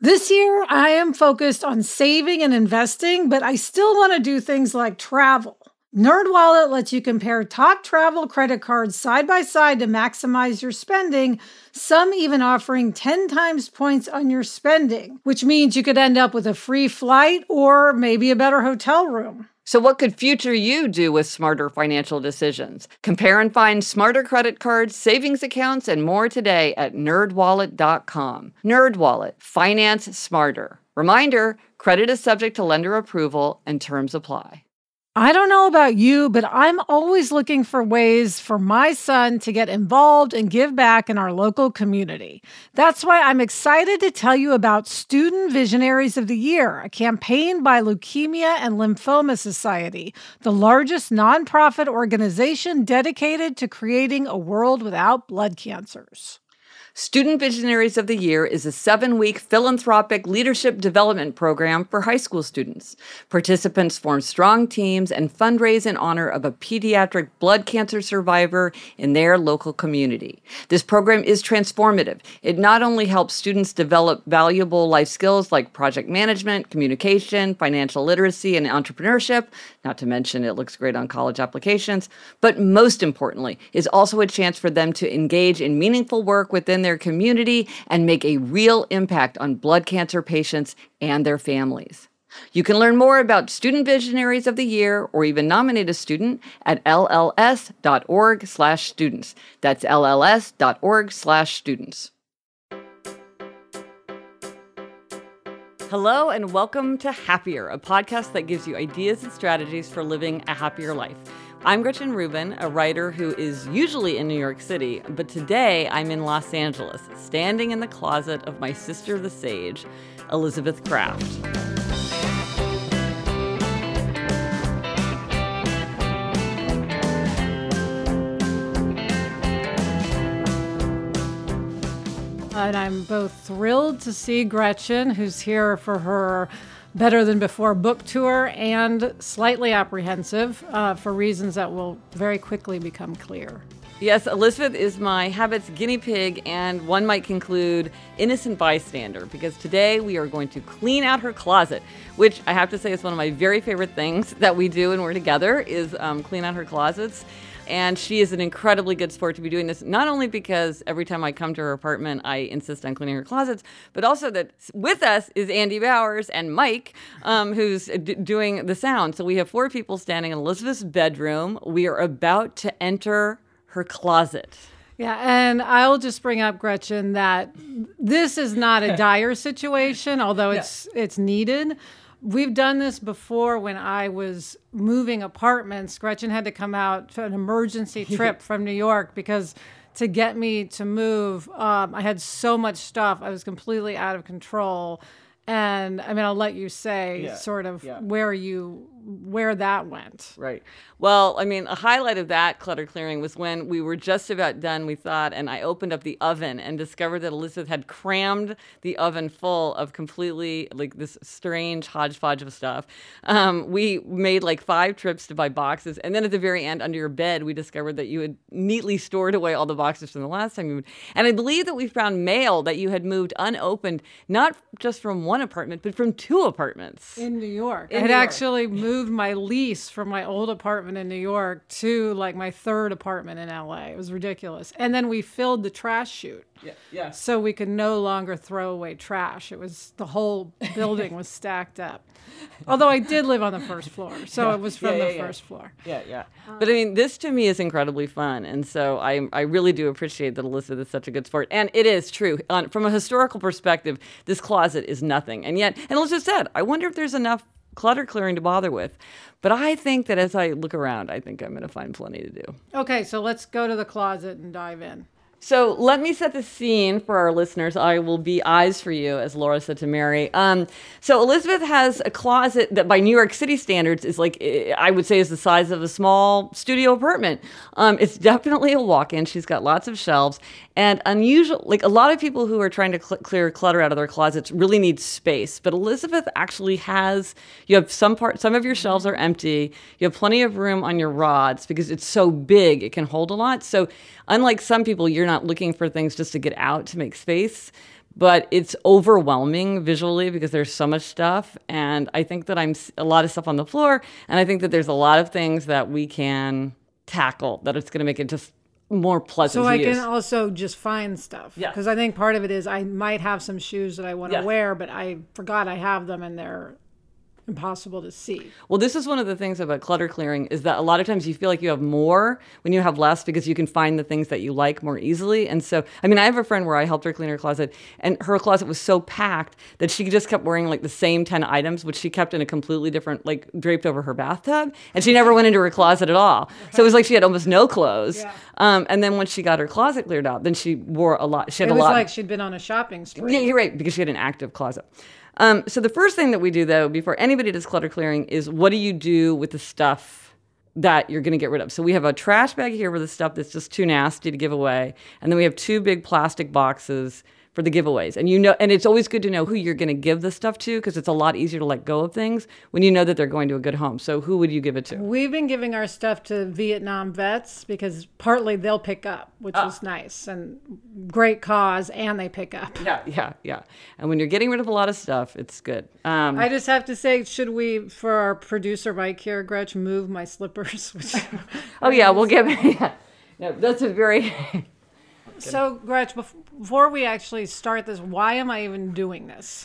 This year, I am focused on saving and investing, but I still want to do things like travel. NerdWallet lets you compare top travel credit cards side by side to maximize your spending, some even offering 10 times points on your spending, which means you could end up with a free flight or maybe a better hotel room. So what could future you do with smarter financial decisions? Compare and find smarter credit cards, savings accounts, and more today at nerdwallet.com. NerdWallet, finance smarter. Reminder, credit is subject to lender approval and terms apply. I don't know about you, but I'm always looking for ways for my son to get involved and give back in our local community. That's why I'm excited to tell you about Student Visionaries of the Year, a campaign by Leukemia and Lymphoma Society, the largest nonprofit organization dedicated to creating a world without blood cancers. Student Visionaries of the Year is a 7-week philanthropic leadership development program for high school students. Participants form strong teams and fundraise in honor of a pediatric blood cancer survivor in their local community. This program is transformative. It not only helps students develop valuable life skills like project management, communication, financial literacy, and entrepreneurship, not to mention it looks great on college applications, but most importantly, is also a chance for them to engage in meaningful work within their community and make a real impact on blood cancer patients and their families. You can learn more about Student Visionaries of the Year or even nominate a student at lls.org/students. That's lls.org/students. Hello and welcome to Happier, a podcast that gives you ideas and strategies for living a happier life. I'm Gretchen Rubin, a writer who is usually in New York City, but today I'm in Los Angeles, standing in the closet of my sister the sage, Elizabeth Craft. And I'm both thrilled to see Gretchen, who's here for her Better Than Before book tour, and slightly apprehensive for reasons that will very quickly become clear. Yes, Elizabeth is my habits guinea pig, and one might conclude innocent bystander, because today we are going to clean out her closet, which I have to say is one of my very favorite things that we do when we're together, is clean out her closets. And she is an incredibly good sport to be doing this, not only because every time I come to her apartment, I insist on cleaning her closets, but also that with us is Andy Bowers and Mike, who's doing the sound. So we have 4 people standing in Elizabeth's bedroom. We are about to enter her closet. Yeah, and I'll just bring up, Gretchen, that this is not a dire situation, although it's needed. We've done this before when I was moving apartments. Gretchen had to come out for an emergency trip from New York because to get me to move, I had so much stuff. I was completely out of control. And I mean, I'll let you say where that went. Right. Well, I mean, a highlight of that clutter clearing was when we were just about done, we thought, and I opened up the oven and discovered that Elizabeth had crammed the oven full of completely like this strange hodgepodge of stuff. We made like 5 trips to buy boxes. And then at the very end, under your bed, we discovered that you had neatly stored away all the boxes from the last time you moved. And I believe that we found mail that you had moved unopened, not just from one apartment, but from 2 apartments. In New York. I had actually moved my lease from my old apartment in New York to like my 3rd apartment in LA. It was ridiculous. And then we filled the trash chute. Yeah. So we could no longer throw away trash. It was, the whole building was stacked up. Although I did live on the first floor, so it was from the first floor. Yeah. But I mean, this to me is incredibly fun. And so I really do appreciate that Elizabeth is such a good sport. And it is true. From a historical perspective, this closet is nothing. And yet, and Elizabeth said, I wonder if there's enough clutter clearing to bother with. But I think that as I look around, I think I'm going to find plenty to do. Okay, so let's go to the closet and dive in. So let me set the scene for our listeners. I will be eyes for you, as Laura said to Mary. So Elizabeth has a closet that by New York City standards is like, I would say is the size of a small studio apartment. It's definitely a walk-in. She's got lots of shelves. And unusual, like a lot of people who are trying to clear clutter out of their closets really need space. But Elizabeth actually has, you have some of your shelves are empty. You have plenty of room on your rods because it's so big, it can hold a lot. So unlike some people, you're not looking for things just to get out to make space. but it's overwhelming visually because there's so much stuff. And I think that a lot of stuff on the floor. And I think that there's a lot of things that we can tackle that it's going to make it just more pleasant so to I use. can also just find stuff. Yeah. Because I think part of it is I might have some shoes that I want to Yes. wear, but I forgot I have them and they're impossible to see. Well, this is one of the things about clutter clearing is that a lot of times you feel like you have more when you have less because you can find the things that you like more easily. And so, I mean, I have a friend where I helped her clean her closet, and her closet was so packed that she just kept wearing like the same 10 items, which she kept in a completely different, like draped over her bathtub. And she never went into her closet at all. So it was like she had almost no clothes. Yeah. And then once she got her closet cleared out, then she wore a lot. She had It a was lot. like she'd been on a shopping spree. Yeah, you're right, because she had an active closet. So the first thing that we do, though, before anybody does clutter clearing is what do you do with the stuff that you're going to get rid of? So we have a trash bag here with the stuff that's just too nasty to give away. And then we have 2 big plastic boxes for the giveaways. And and it's always good to know who you're going to give the stuff to because it's a lot easier to let go of things when you know that they're going to a good home. So who would you give it to? We've been giving our stuff to Vietnam vets because partly they'll pick up, which is nice and great cause, and they pick up. Yeah. And when you're getting rid of a lot of stuff, it's good. I just have to say, should we, for our producer Mike here, Gretch, move my slippers? Oh, yeah, we'll give it. Yeah. No, that's a very... So, Gretch, before we actually start this, why am I even doing this?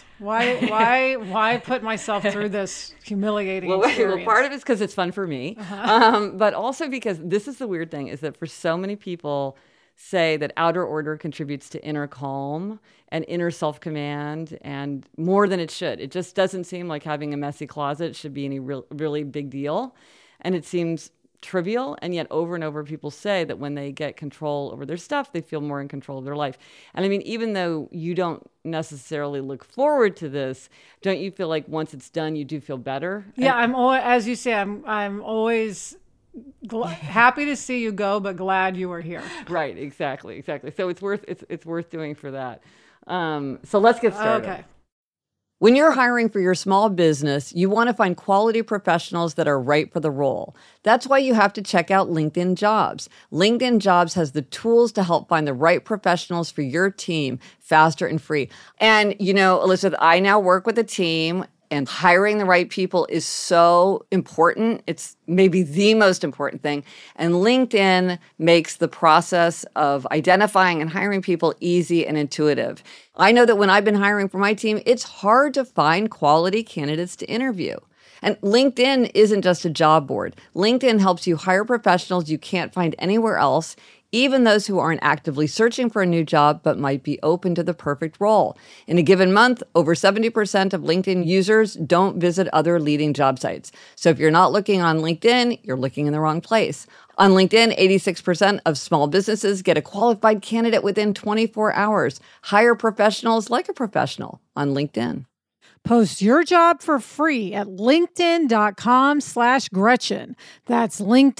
Why put myself through this humiliating experience? Well, part of it's because it's fun for me, but also because this is the weird thing is that for so many people say that outer order contributes to inner calm and inner self-command and more than it should. It just doesn't seem like having a messy closet should be any really big deal. And it seems trivial, and yet over and over people say that when they get control over their stuff, they feel more in control of their life. And I mean, even though you don't necessarily look forward to this, don't you feel like once it's done, you do feel better? Yeah, I'm always, as you say, I'm always happy to see you go, but glad you were here. Right, exactly. So it's worth doing for that. So let's get started. Okay. When you're hiring for your small business, you want to find quality professionals that are right for the role. That's why you have to check out LinkedIn Jobs. LinkedIn Jobs has the tools to help find the right professionals for your team faster and free. And, you know, Elizabeth, I now work with a team, and hiring the right people is so important. It's maybe the most important thing. And LinkedIn makes the process of identifying and hiring people easy and intuitive. I know that when I've been hiring for my team, it's hard to find quality candidates to interview. And LinkedIn isn't just a job board. LinkedIn helps you hire professionals you can't find anywhere else, even those who aren't actively searching for a new job but might be open to the perfect role. In a given month, over 70% of LinkedIn users don't visit other leading job sites. So if you're not looking on LinkedIn, you're looking in the wrong place. On LinkedIn, 86% of small businesses get a qualified candidate within 24 hours. Hire professionals like a professional on LinkedIn. Post your job for free at linkedin.com/Gretchen. That's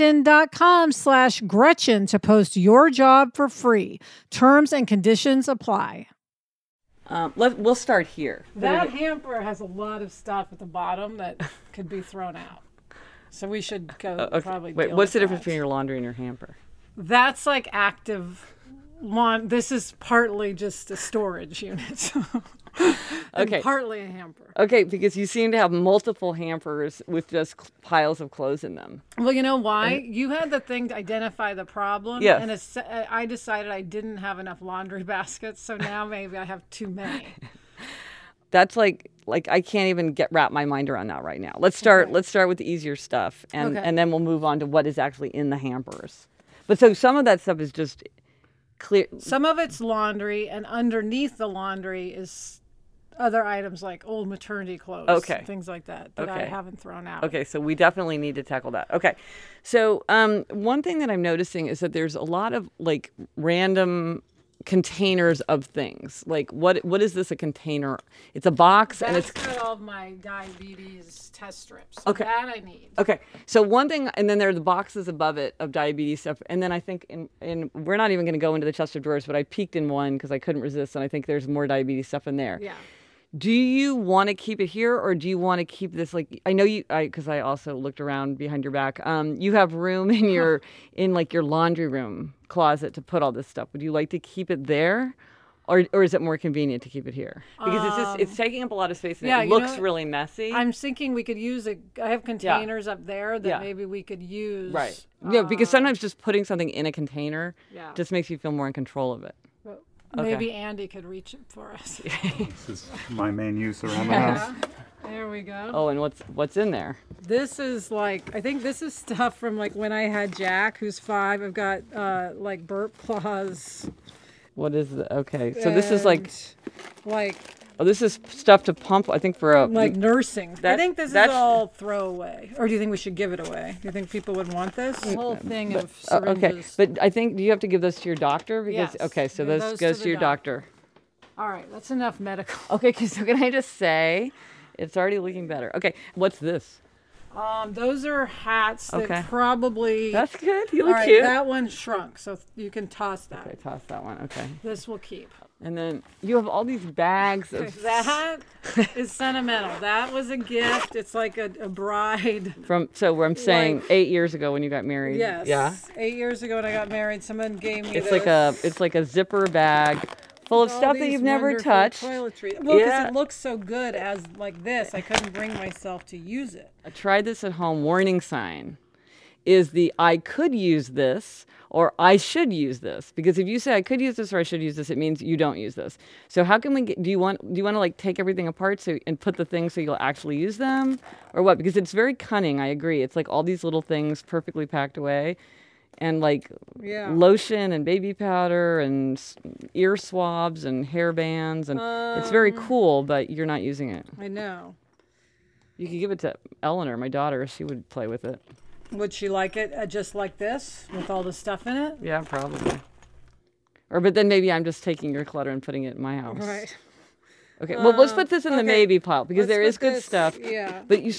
linkedin.com/Gretchen to post your job for free. Terms and conditions apply. We'll start here. That hamper has a lot of stuff at the bottom that could be thrown out. So we should go probably Wait, deal what's the with difference that. between your laundry and your hamper? That's like active this is partly just a storage unit. And Okay. partly a hamper. Okay, because you seem to have multiple hampers with just piles of clothes in them. Well, you know why? You had the thing to identify the problem. Yes. And I decided I didn't have enough laundry baskets, so now maybe I have too many. That's like I can't even wrap my mind around that right now. Let's start with the easier stuff, and then we'll move on to what is actually in the hampers. But so some of that stuff is just clear. Some of it's laundry, and underneath the laundry is other items like old maternity clothes, things like that I haven't thrown out. Okay, so we definitely need to tackle that. Okay, so one thing that I'm noticing is that there's a lot of like random containers of things. Like what is this a container? It's a box. That's and it's got all of my diabetes test strips. Okay. That I need. Okay, so one thing, and then there are the boxes above it of diabetes stuff, and then I think in we're not even going to go into the chest of drawers, but I peeked in one because I couldn't resist, and I think there's more diabetes stuff in there. Yeah. Do you want to keep it here, or do you want to keep this like? I know because I also looked around behind your back. You have room in your your laundry room closet to put all this stuff. Would you like to keep it there, Or is it more convenient to keep it here? Because it's taking up a lot of space and it looks really messy. I'm thinking we could use I have containers up there that maybe we could use. Right. Because sometimes just putting something in a container just makes you feel more in control of it. Maybe Andy could reach it for us. This is my main use around the house. There we go. Oh, and what's in there? This is I think this is stuff from when I had Jack, who's 5. I've got burp cloths. What is the, okay, so this is oh, this is stuff to pump, I think, for a... nursing. I think this is all throwaway. Or do you think we should give it away? Do you think people would want this? The whole thing of syringes. Okay, but I think, do you have to give those to your doctor? Because, Yes. Okay, so Give this those goes to to the your doctor. All right, that's enough medical. Okay, so can I just say, it's already looking better. Okay, what's this? Those are hats that Okay. probably... That's good, you All look right, cute. that one shrunk, so you can toss that. Okay, toss that one, okay. This will keep. And then you have all these bags of... That is sentimental. That was a gift. It's like a bride. where I'm saying 8 years ago when you got married. Yes. Yeah? 8 years ago when I got married, someone gave me It's this. like a zipper bag full of All stuff that these you've never wonderful touched. Toiletry. Well, because Yeah. it looks so good as like this, I couldn't bring myself to use it. I tried this at home warning sign is the I could use this or I should use this. Because if you say I could use this or I should use this, it means you don't use this. So how can we do you want to take everything apart and put the things so you'll actually use them or what? Because it's very cunning, I agree. It's like all these little things perfectly packed away. And lotion and baby powder and ear swabs and hair bands. And it's very cool, but you're not using it. I know. You could give it to Eleanor, my daughter. She would play with it. Would she like it just like this with all the stuff in it? Yeah, probably. But then maybe I'm just taking your clutter and putting it in my house. Right. Okay, well, let's put this in the maybe pile because there is put good this- stuff. yeah. But this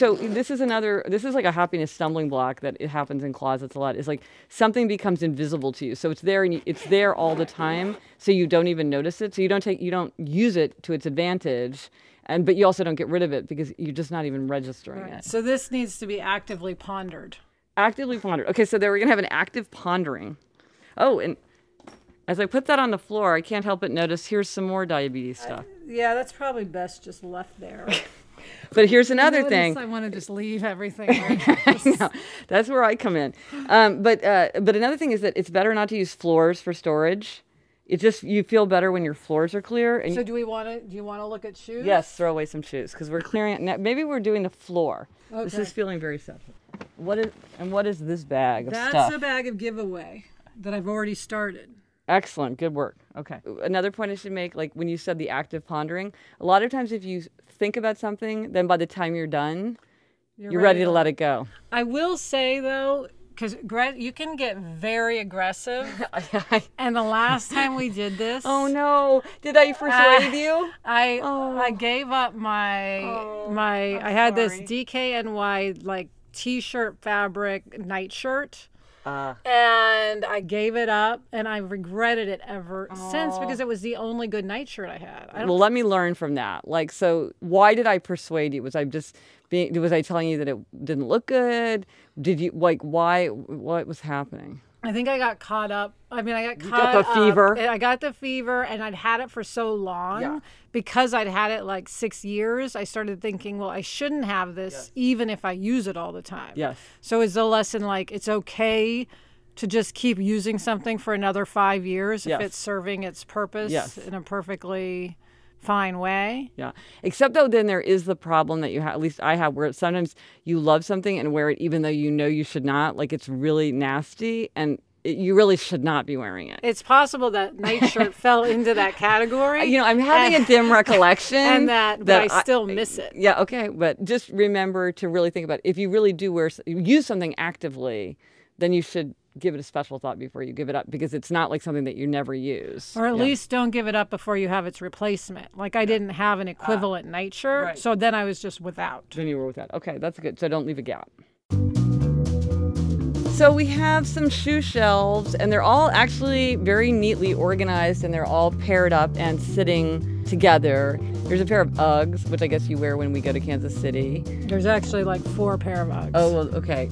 is like a happiness stumbling block that it happens in closets a lot. It's like something becomes invisible to you. So it's there and it's there all the time. So you don't even notice it. So you don't use it to its advantage. But you also don't get rid of it because you're just not even registering it. So this needs to be actively pondered. Actively pondered. Okay, so then we're going to have an active pondering. Oh, and as I put that on the floor, I can't help but notice here's some more diabetes stuff. Yeah, that's probably best just left there. But here's another thing. I want to just leave everything. No, that's where I come in. But another thing is that it's better not to use floors for storage. It's just you feel better when your floors are clear. And So do you want to look at shoes? yes, throw away some shoes because we're clearing it. Now, maybe we're doing the floor. This Okay. is feeling very simple. What is this bag of That's stuff? a bag of giveaway that I've already started. Excellent. Good work. Okay. Another point I should make, like when you said the active pondering, a lot of times if you think about something, then by the time you're done, you're ready to let it go. I will say, though, because you can get very aggressive. And the last time we did this. Oh, no. Did I persuade you? I gave up I had this DKNY t-shirt fabric nightshirt. And I gave it up, and I regretted it ever since because it was the only good nightshirt I had. Well, let me learn from that. So why did I persuade you? Was I telling you that it didn't look good? Did you why? What was happening? I think I got caught up. I mean, I got You caught got the fever? I got the fever, and I'd had it for so long. Because I'd had it 6 years, I started thinking, well, I shouldn't have this even if I use it all the time. Yes. So is the lesson it's okay to just keep using something for another 5 years if it's serving its purpose in a perfectly fine way? Yeah. Except though, then there is the problem that you have, at least I have, where sometimes you love something and wear it even though you know you should not. It's really nasty and you really should not be wearing it. It's possible that nightshirt fell into that category. I'm having a dim recollection. And but I still miss it. Yeah, okay. But just remember to really think about if you really do use something actively, then you should give it a special thought before you give it up because it's not something that you never use. Or at least don't give it up before you have its replacement. I didn't have an equivalent nightshirt, so then I was just without. Then you were without. Okay, that's good. So don't leave a gap. So we have some shoe shelves, and they're all actually very neatly organized, and they're all paired up and sitting together. There's a pair of Uggs, which I guess you wear when we go to Kansas City. There's actually 4 pair of Uggs. Oh, well, okay.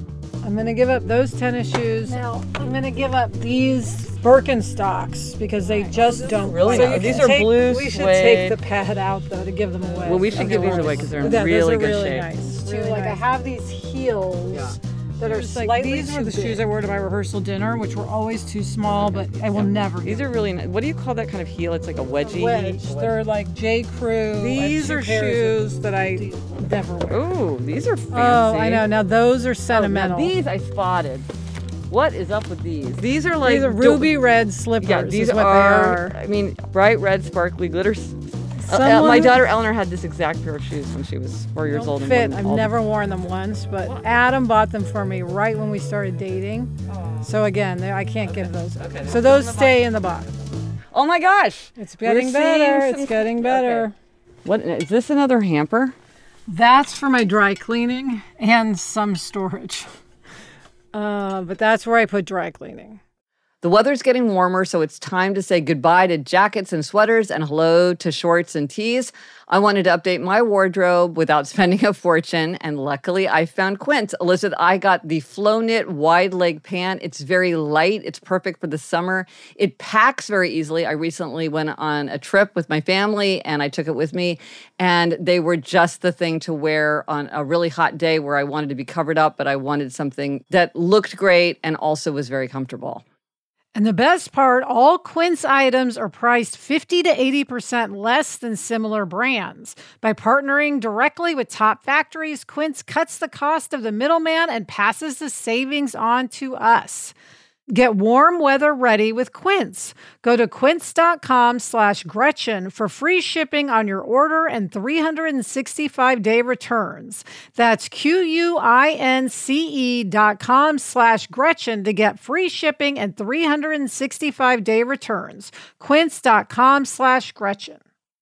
I'm going to give up those tennis shoes. Now, I'm going to give up these Birkenstocks because they just don't really work. nice. These are blue We should suede. take the pad out, though, to give them away. Well, we should give these away because they're in Yeah, really those are good really shape. nice. Too. Like, I have these heels that are slightly These were the shoes I wore to my rehearsal dinner, which were always too small, but I will never These are really nice. What do you call that kind of heel? It's like a wedgie. wedge. They're like J. Crew. These are shoes that I never wear. Ooh, these are fancy. Oh, I know. Now those are sentimental. Now these I spotted. What is up with these? These are like These are ruby red slippers. Yeah, these is what are. they are. I mean, bright red, sparkly glitter. Someone- My daughter Eleanor had this exact pair of shoes when she was 4 years old. Fit. I've never worn them once, but Adam bought them for me right when we started dating. So again, I can't give those up. So those stay in the box. Oh my gosh! It's getting better. It's getting better. Okay. What is this? Another hamper? That's for my dry cleaning and some storage. But that's where I put dry cleaning. The weather's getting warmer, so it's time to say goodbye to jackets and sweaters and hello to shorts and tees. I wanted to update my wardrobe without spending a fortune, and luckily I found Quince. Elizabeth, I got the Flow Knit wide leg pant. It's very light. It's perfect for the summer. It packs very easily. I recently went on a trip with my family, and I took it with me, and they were just the thing to wear on a really hot day where I wanted to be covered up, but I wanted something that looked great and also was very comfortable. And the best part, all Quince items are priced 50 to 80% less than similar brands. By partnering directly with top factories, Quince cuts the cost of the middleman and passes the savings on to us. Get warm weather ready with Quince. Go to quince.com/Gretchen for free shipping on your order and 365-day returns. That's QUINCE.com/Gretchen to get free shipping and 365-day returns. Quince.com/Gretchen.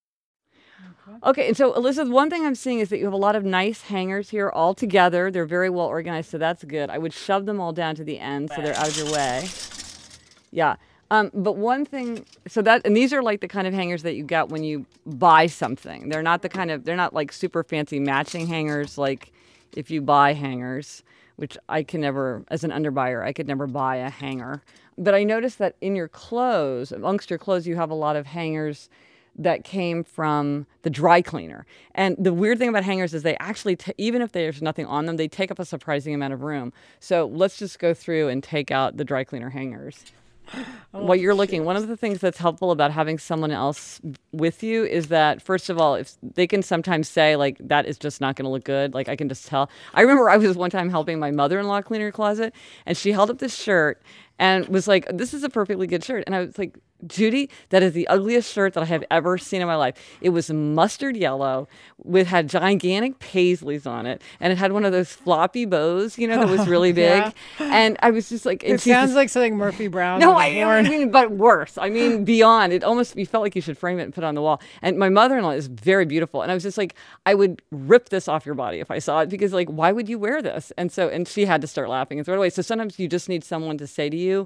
Okay, and so Elizabeth, one thing I'm seeing is that you have a lot of nice hangers here all together. They're very well organized, so that's good. I would shove them all down to the end so they're out of your way. Yeah. But one thing, and these are like the kind of hangers that you get when you buy something. They're not like super fancy matching hangers like if you buy hangers, which I can never, as an underbuyer, I could never buy a hanger. But I noticed that in your clothes, amongst your clothes, you have a lot of hangers that came from the dry cleaner. And the weird thing about hangers is they actually, even if there's nothing on them, they take up a surprising amount of room. So let's just go through and take out the dry cleaner hangers. While you're looking, one of the things that's helpful about having someone else with you is that, first of all, if they can sometimes say, like, that is just not going to look good. Like, I can just tell. I remember I was one time helping my mother-in-law clean her closet, and she held up this shirt and was like, this is a perfectly good shirt. And I was like, Judy, that is the ugliest shirt that I have ever seen in my life. It was mustard yellow, had gigantic paisleys on it, and it had one of those floppy bows, that was really big. Yeah. And I was just like, it sounds like something Murphy Brown. No, I mean, but worse. I mean, beyond. It almost, you felt like you should frame it and put it on the wall. And my mother-in-law is very beautiful, and I was just like, I would rip this off your body if I saw it, because like, why would you wear this? And she had to start laughing and throw it away. So sometimes you just need someone to say to you,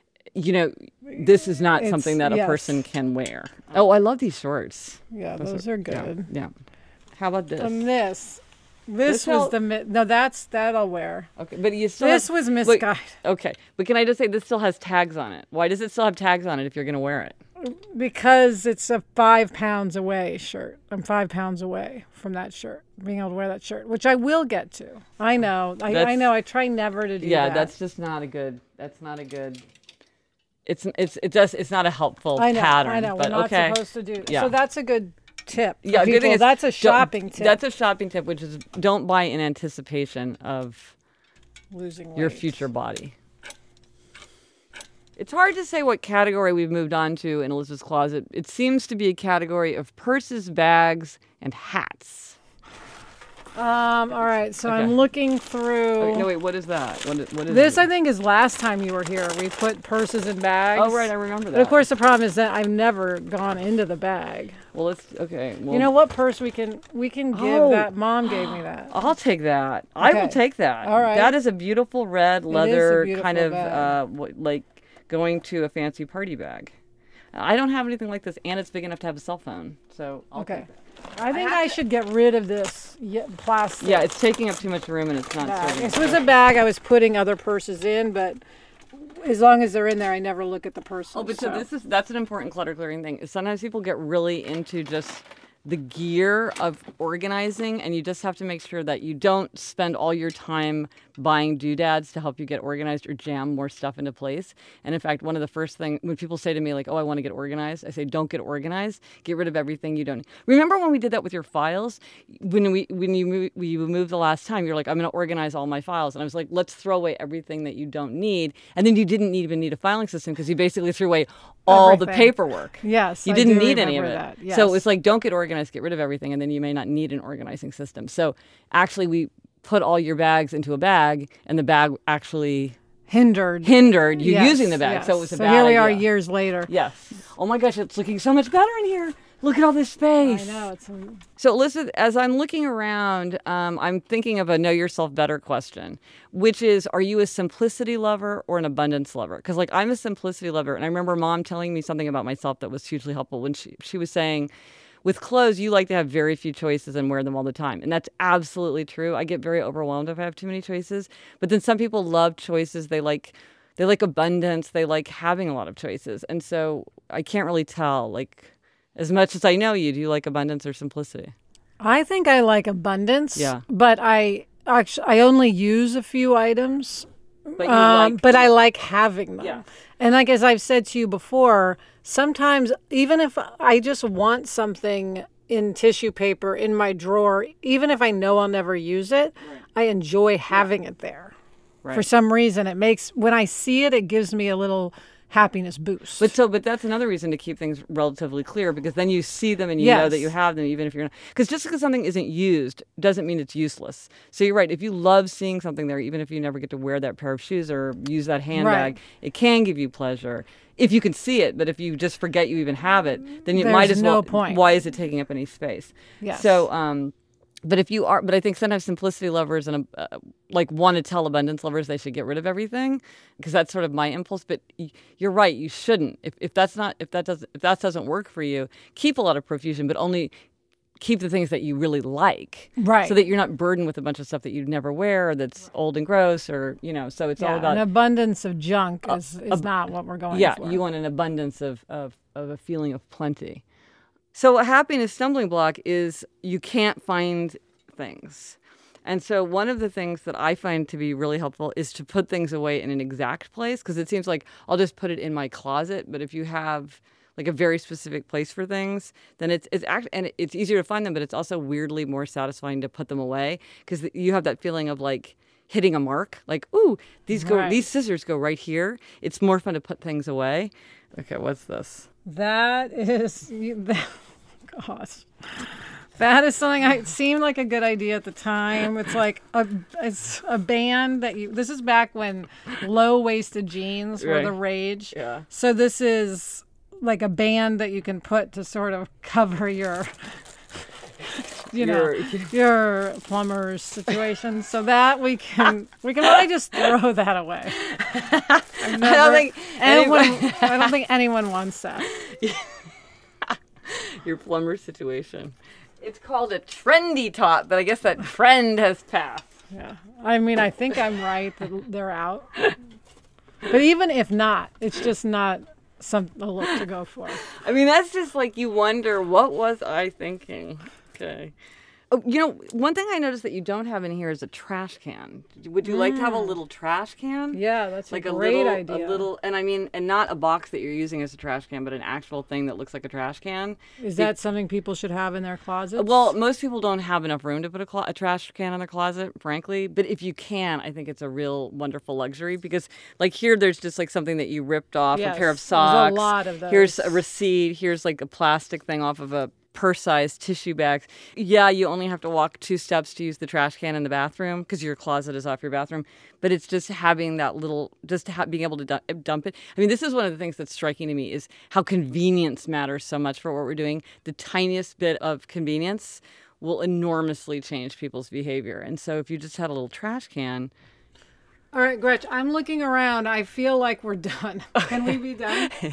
this is not something that a person can wear. Oh, I love these shorts. Yeah, those are good. Yeah. How about this? This was that I'll wear. Okay, but you still This was misguided. Okay, but can I just say this still has tags on it? Why does it still have tags on it if you're going to wear it? Because it's a 5 pounds away shirt. I'm 5 pounds away from that shirt, being able to wear that shirt, which I will get to. I know. I know. I try never to do that. Yeah, that's just not a good. That's not a good. It's not a helpful pattern. I know. But We're not okay. supposed to do that. Yeah. So that's a good tip. Yeah, good thing is, that's a shopping tip. That's a shopping tip, which is don't buy in anticipation of losing weight. Your future body. It's hard to say what category we've moved on to in Elizabeth's closet. It seems to be a category of purses, bags, and hats. All right, so I'm looking through. Okay, no, wait, what is that? What is this? I think is last time you were here. We put purses and bags. Oh, right, I remember that. But of course, the problem is that I've never gone into the bag. Well, well, you know what purse we can give that? Mom gave me that. I'll take that. Okay. I will take that. All right. That is a beautiful red leather kind of bag. like going to a fancy party bag. I don't have anything like this, and it's big enough to have a cell phone. So I'll take that. I think I should get rid of this plastic. Yeah, it's taking up too much room and it's not serving. This was a bag I was putting other purses in, but as long as they're in there, I never look at the purses. Oh, but so that's an important clutter clearing thing. Is sometimes people get really into just the gear of organizing, and you just have to make sure that you don't spend all your time buying doodads to help you get organized or jam more stuff into place. And in fact, one of the first things when people say to me like, "Oh, I want to get organized," I say, "Don't get organized. Get rid of everything you don't need." Remember when we did that with your files? When you moved the last time, you're like, "I'm going to organize all my files," and I was like, "Let's throw away everything that you don't need." And then you didn't even need a filing system because you basically threw away all the paperwork. Yes, you didn't need any of it. That. Yes. So it's like, don't get organized, get rid of everything, and then you may not need an organizing system. So actually, we put all your bags into a bag, and the bag actually hindered you using the bag. Yes. So it was a bad here we idea. are years later. Yes. Oh my gosh, it's looking so much better in here. Look at all this space. I know. So Elizabeth, as I'm looking around, I'm thinking of a know yourself better question, which is, are you a simplicity lover or an abundance lover? Because like I'm a simplicity lover, and I remember Mom telling me something about myself that was hugely helpful when she was saying, with clothes, you like to have very few choices and wear them all the time. And that's absolutely true. I get very overwhelmed if I have too many choices. But then some people love choices. They like abundance. They like having a lot of choices. And so I can't really tell, like, as much as I know you, do you like abundance or simplicity? I think I like abundance. Yeah. But I only use a few items. But I like having them. Yeah. And like as I've said to you before, sometimes even if I just want something in tissue paper in my drawer, even if I know I'll never use it, I enjoy having it there. Right. For some reason, when I see it, it gives me a little happiness boost. But that's another reason to keep things relatively clear, because then you see them and you know that you have them, even if you're not. Because just because something isn't used doesn't mean it's useless. So you're right. If you love seeing something there, even if you never get to wear that pair of shoes or use that handbag, it can give you pleasure if you can see it. But if you just forget you even have it, then you might as well. There's no point. Why is it taking up any space? Yes. So, but I think sometimes simplicity lovers and want to tell abundance lovers they should get rid of everything, because that's sort of my impulse. But you're right, you shouldn't. If that doesn't work for you, keep a lot of profusion, but only keep the things that you really like, right? So that you're not burdened with a bunch of stuff that you'd never wear, or that's old and gross, or So it's all about an abundance of junk is not what we're going for. Yeah, you want an abundance of a feeling of plenty. So a happiness stumbling block is you can't find things. And so one of the things that I find to be really helpful is to put things away in an exact place, because it seems like I'll just put it in my closet. But if you have like a very specific place for things, then it's easier to find them, but it's also weirdly more satisfying to put them away, because you have that feeling of like hitting a mark, like, ooh, these scissors go right here. It's more fun to put things away. Okay, what's this? That is, gosh, that is something it seemed like a good idea at the time. It's like it's a band this is back when low-waisted jeans were the rage. Yeah. So this is like a band that you can put to sort of cover your plumber's situation, so that we can really just throw that away. I don't think anyone wants that. Your plumber situation. It's called a trendy top, but I guess that trend has passed. Yeah, I mean, I think I'm right that they're out. But even if not, it's just not a look to go for. I mean, that's just like you wonder, what was I thinking? Okay. Oh, one thing I noticed that you don't have in here is a trash can. Would you like to have a little trash can? Yeah, that's like a great idea. A little, and not a box that you're using as a trash can, but an actual thing that looks like a trash can. Is that something people should have in their closets? Well, most people don't have enough room to put a trash can in their closet, frankly. But if you can, I think it's a real wonderful luxury, because like here, there's just like something that you ripped off, a pair of socks. There's a lot of those. Here's a receipt. Here's like a plastic thing off of a purse-sized tissue bags. Yeah, you only have to walk 2 steps to use the trash can in the bathroom because your closet is off your bathroom. But it's just having that little, being able to dump it. I mean, this is one of the things that's striking to me is how convenience matters so much for what we're doing. The tiniest bit of convenience will enormously change people's behavior. And so if you just had a little trash can. All right, Gretch, I'm looking around. I feel like we're done. Can we be done?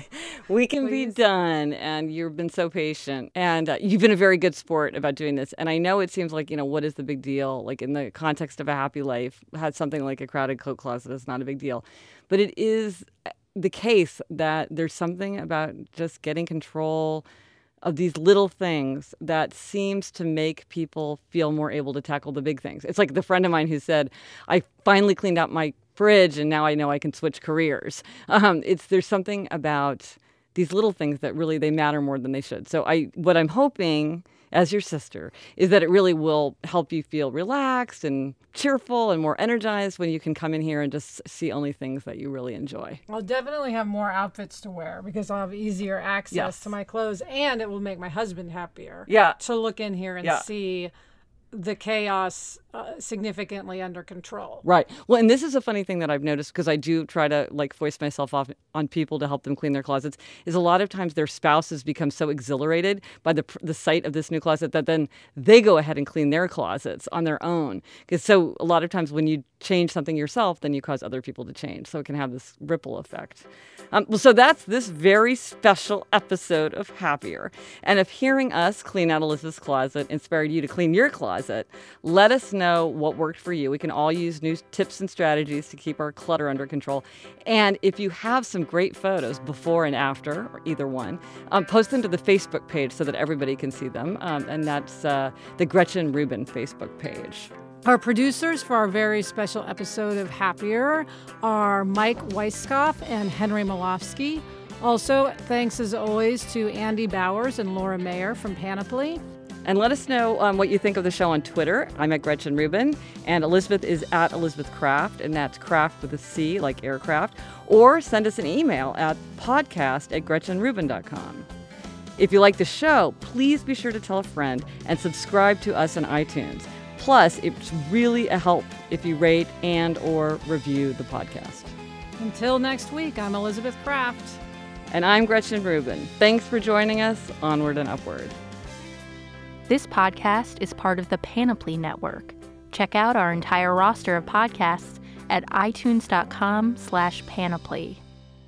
We can be done. And you've been so patient. And you've been a very good sport about doing this. And I know it seems like, what is the big deal? Like in the context of a happy life, had something like a crowded coat closet is not a big deal. But it is the case that there's something about just getting control of these little things that seems to make people feel more able to tackle the big things. It's like the friend of mine who said, I finally cleaned out my fridge and now I know I can switch careers. There's something about these little things that really, they matter more than they should. So what I'm hoping as your sister is that it really will help you feel relaxed and cheerful and more energized when you can come in here and just see only things that you really enjoy. I'll definitely have more outfits to wear because I'll have easier access to my clothes, and it will make my husband happier to look in here and see the chaos significantly under control. Right. Well, and this is a funny thing that I've noticed because I do try to foist myself off on people to help them clean their closets, is a lot of times their spouses become so exhilarated by the sight of this new closet that then they go ahead and clean their closets on their own. Because so a lot of times when you change something yourself, then you cause other people to change. So it can have this ripple effect. So that's this very special episode of Happier. And if hearing us clean out Elizabeth's closet inspired you to clean your closet, let us know what worked for you. We can all use new tips and strategies to keep our clutter under control. And if you have some great photos before and after, or either one, post them to the Facebook page so that everybody can see them. And that's the Gretchen Rubin Facebook page. Our producers for our very special episode of Happier are Mike Weiskopf and Henry Malofsky. Also, thanks as always to Andy Bowers and Laura Mayer from Panoply. And let us know what you think of the show on Twitter. I'm at Gretchen Rubin, and Elizabeth is at Elizabeth Craft, and that's craft with a C, like aircraft. Or send us an email at podcast@GretchenRubin.com. If you like the show, please be sure to tell a friend and subscribe to us on iTunes. Plus, it's really a help if you rate and or review the podcast. Until next week, I'm Elizabeth Craft. And I'm Gretchen Rubin. Thanks for joining us. Onward and upward. This podcast is part of the Panoply Network. Check out our entire roster of podcasts at itunes.com/panoply.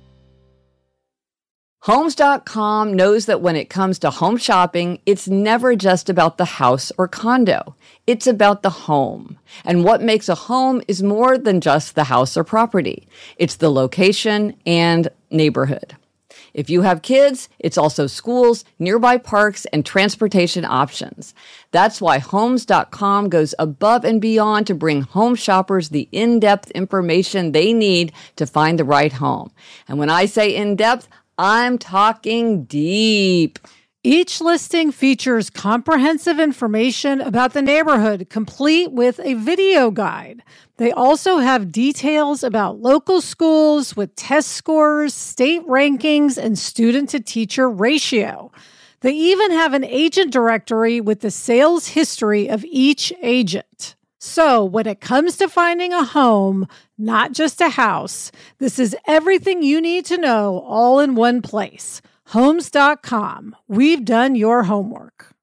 Homes.com knows that when it comes to home shopping, it's never just about the house or condo. It's about the home. And what makes a home is more than just the house or property. It's the location and neighborhood. If you have kids, it's also schools, nearby parks, and transportation options. That's why Homes.com goes above and beyond to bring home shoppers the in-depth information they need to find the right home. And when I say in-depth, I'm talking deep. Each listing features comprehensive information about the neighborhood, complete with a video guide. They also have details about local schools with test scores, state rankings, and student-to-teacher ratio. They even have an agent directory with the sales history of each agent. So when it comes to finding a home, not just a house, this is everything you need to know all in one place. Homes.com. We've done your homework.